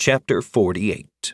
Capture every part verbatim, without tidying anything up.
Chapter forty-eight.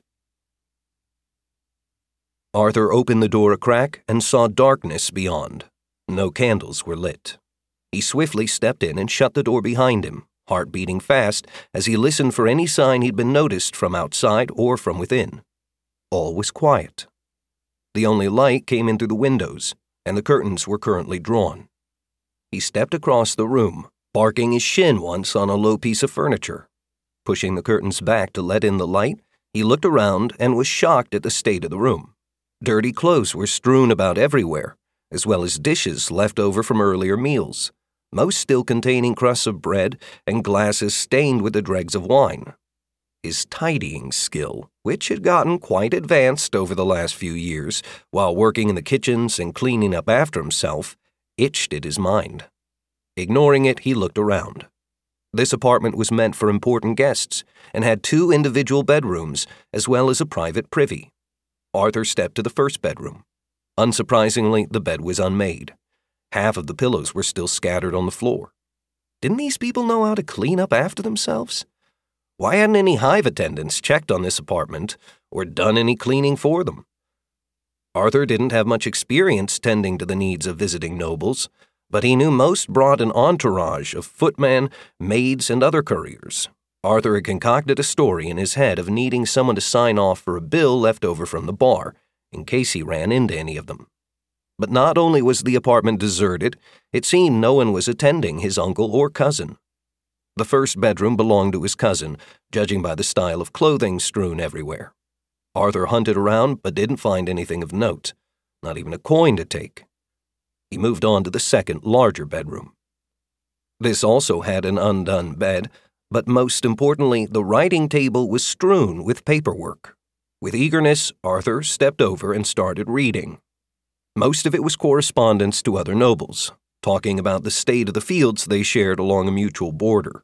Arthur opened the door a crack and saw darkness beyond. No candles were lit. He swiftly stepped in and shut the door behind him, heart beating fast as he listened for any sign he'd been noticed from outside or from within. All was quiet. The only light came in through the windows, and the curtains were currently drawn. He stepped across the room, barking his shin once on a low piece of furniture. Pushing the curtains back to let in the light, he looked around and was shocked at the state of the room. Dirty clothes were strewn about everywhere, as well as dishes left over from earlier meals, most still containing crusts of bread and glasses stained with the dregs of wine. His tidying skill, which had gotten quite advanced over the last few years while working in the kitchens and cleaning up after himself, itched at his mind. Ignoring it, he looked around. This apartment was meant for important guests and had two individual bedrooms as well as a private privy. Arthur stepped to the first bedroom. Unsurprisingly, the bed was unmade. Half of the pillows were still scattered on the floor. Didn't these people know how to clean up after themselves? Why hadn't any hive attendants checked on this apartment or done any cleaning for them? Arthur didn't have much experience tending to the needs of visiting nobles, but he knew most brought an entourage of footmen, maids, and other couriers. Arthur had concocted a story in his head of needing someone to sign off for a bill left over from the bar, in case he ran into any of them. But not only was the apartment deserted, it seemed no one was attending his uncle or cousin. The first bedroom belonged to his cousin, judging by the style of clothing strewn everywhere. Arthur hunted around but didn't find anything of note, not even a coin to take. He moved on to the second, larger bedroom. This also had an undone bed, but most importantly, the writing table was strewn with paperwork. With eagerness, Arthur stepped over and started reading. Most of it was correspondence to other nobles, talking about the state of the fields they shared along a mutual border.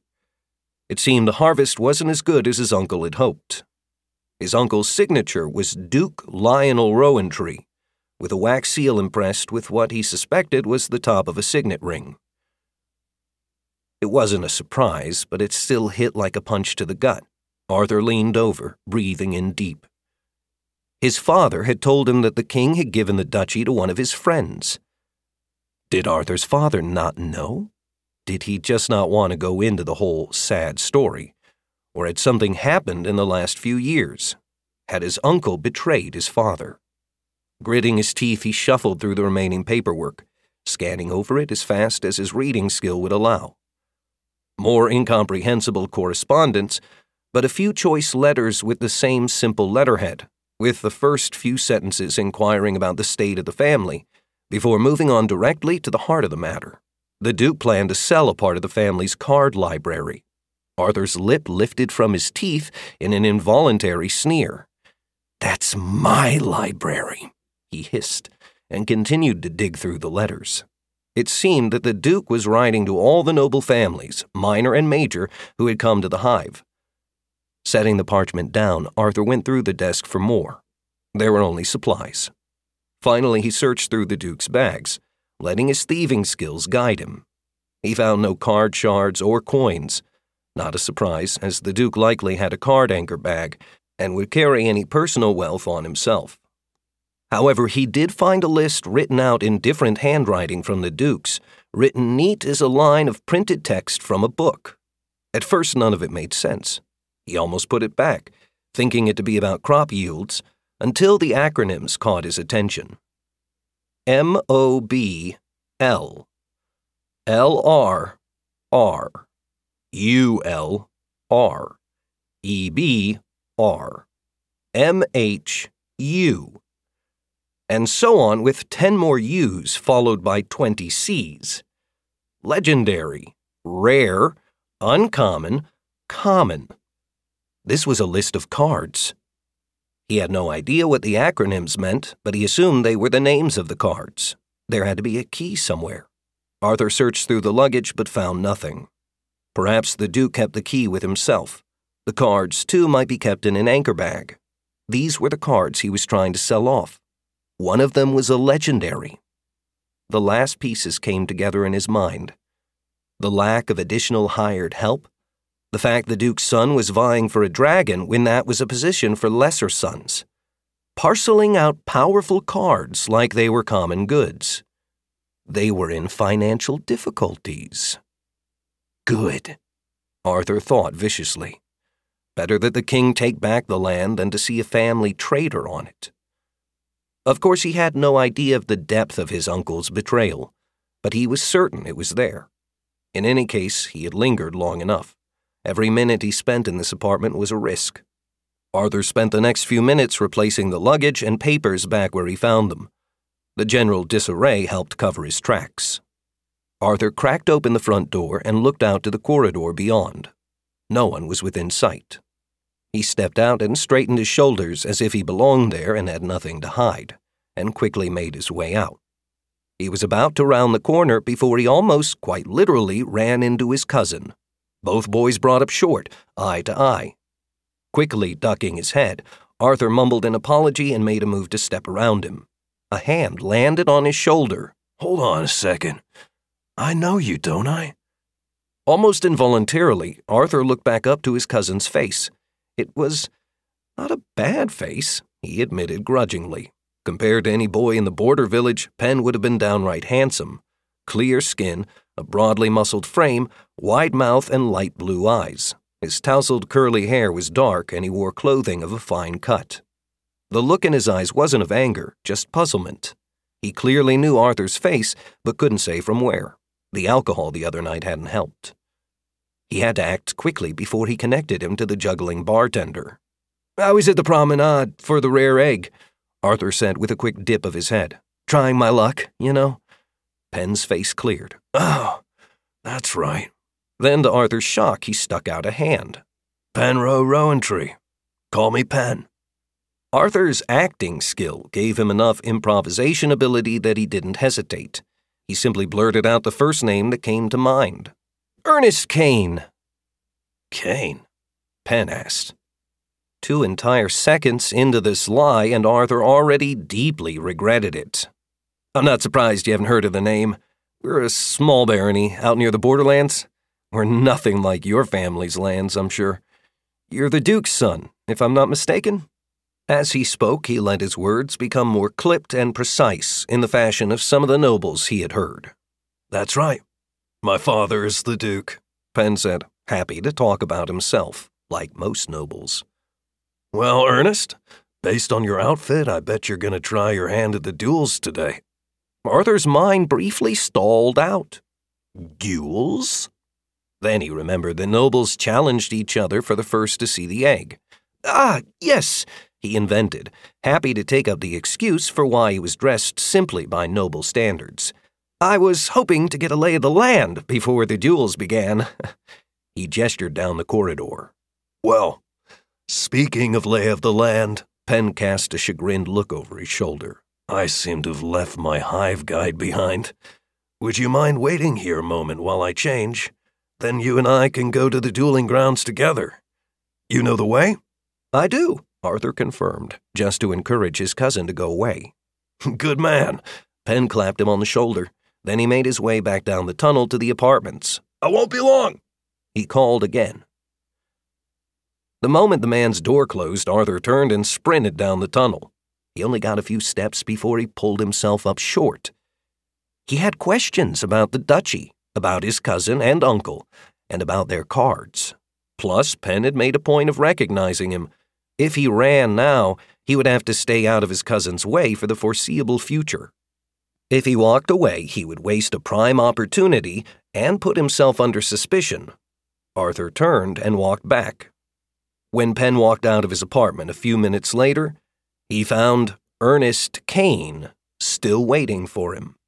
It seemed the harvest wasn't as good as his uncle had hoped. His uncle's signature was Duke Lionel Rowantree, with a wax seal impressed with what he suspected was the top of a signet ring. It wasn't a surprise, but it still hit like a punch to the gut. Arthur leaned over, breathing in deep. His father had told him that the king had given the duchy to one of his friends. Did Arthur's father not know? Did he just not want to go into the whole sad story? Or had something happened in the last few years? Had his uncle betrayed his father? Gritting his teeth, he shuffled through the remaining paperwork, scanning over it as fast as his reading skill would allow. More incomprehensible correspondence, but a few choice letters with the same simple letterhead, with the first few sentences inquiring about the state of the family, before moving on directly to the heart of the matter. The Duke planned to sell a part of the family's card library. Arthur's lip lifted from his teeth in an involuntary sneer. "That's my library," he hissed, and continued to dig through the letters. It seemed that the Duke was writing to all the noble families, minor and major, who had come to the hive. Setting the parchment down, Arthur went through the desk for more. There were only supplies. Finally, he searched through the Duke's bags, letting his thieving skills guide him. He found no card shards or coins. Not a surprise, as the Duke likely had a card anchor bag and would carry any personal wealth on himself. However, he did find a list written out in different handwriting from the Duke's, written neat as a line of printed text from a book. At first, none of it made sense. He almost put it back, thinking it to be about crop yields, until the acronyms caught his attention. M O B L, L R R, U L R, E B R, M H U, and so on with ten more U's followed by twenty C's. Legendary, rare, uncommon, common. This was a list of cards. He had no idea what the acronyms meant, but he assumed they were the names of the cards. There had to be a key somewhere. Arthur searched through the luggage but found nothing. Perhaps the Duke kept the key with himself. The cards, too, might be kept in an anchor bag. These were the cards he was trying to sell off. One of them was a legendary. The last pieces came together in his mind. The lack of additional hired help, The fact the Duke's son was vying for a dragon when that was a position for lesser sons. Parceling out powerful cards like they were common goods. They were in financial difficulties. Good, Arthur thought viciously. Better that the king take back the land than to see a family traitor on it. Of course, he had no idea of the depth of his uncle's betrayal, but he was certain it was there. In any case, he had lingered long enough. Every minute he spent in this apartment was a risk. Arthur spent the next few minutes replacing the luggage and papers back where he found them. The general disarray helped cover his tracks. Arthur cracked open the front door and looked out to the corridor beyond. No one was within sight. He stepped out and straightened his shoulders as if he belonged there and had nothing to hide, and quickly made his way out. He was about to round the corner before he almost, quite literally, ran into his cousin. Both boys brought up short, eye to eye. Quickly ducking his head, Arthur mumbled an apology and made a move to step around him. A hand landed on his shoulder. "Hold on a second. I know you, don't I?" Almost involuntarily, Arthur looked back up to his cousin's face. It was not a bad face, he admitted grudgingly. Compared to any boy in the border village, Penn would have been downright handsome. Clear skin, a broadly muscled frame, wide mouth, and light blue eyes. His tousled curly hair was dark, and he wore clothing of a fine cut. The look in his eyes wasn't of anger, just puzzlement. He clearly knew Arthur's face, but couldn't say from where. The alcohol the other night hadn't helped. He had to act quickly before he connected him to the juggling bartender. "I was at the promenade for the rare egg," Arthur said with a quick dip of his head. "Trying my luck, you know." Penn's face cleared. "Oh, that's right." Then, to Arthur's shock, he stuck out a hand. "Penroe Rowantree. Call me Penn." Arthur's acting skill gave him enough improvisation ability that he didn't hesitate. He simply blurted out the first name that came to mind. "Ernest Kane." "Kane?" Penn asked. Two entire seconds into this lie, and Arthur already deeply regretted it. "I'm not surprised you haven't heard of the name. We're a small barony out near the borderlands. We're nothing like your family's lands, I'm sure. You're the Duke's son, if I'm not mistaken?" As he spoke, he let his words become more clipped and precise in the fashion of some of the nobles he had heard. "That's right. My father is the Duke," Penn said, happy to talk about himself, like most nobles. "Well, Ernest, based on your outfit, I bet you're going to try your hand at the duels today." Arthur's mind briefly stalled out. "Duels?" Then he remembered the nobles challenged each other for the first to see the egg. "Ah, yes," he invented, happy to take up the excuse for why he was dressed simply by noble standards. "I was hoping to get a lay of the land before the duels began." He gestured down the corridor. "Well, speaking of lay of the land," Penn cast a chagrined look over his shoulder, "I seem to have left my hive guide behind. Would you mind waiting here a moment while I change? Then you and I can go to the dueling grounds together. You know the way?" "I do," Arthur confirmed, just to encourage his cousin to go away. "Good man." Penn clapped him on the shoulder. Then he made his way back down the tunnel to the apartments. "I won't be long," he called again. The moment the man's door closed, Arthur turned and sprinted down the tunnel. He only got a few steps before he pulled himself up short. He had questions about the duchy, about his cousin and uncle, and about their cards. Plus, Penn had made a point of recognizing him. If he ran now, he would have to stay out of his cousin's way for the foreseeable future. If he walked away, he would waste a prime opportunity and put himself under suspicion. Arthur turned and walked back. When Penn walked out of his apartment a few minutes later, he found Ernest Kane still waiting for him.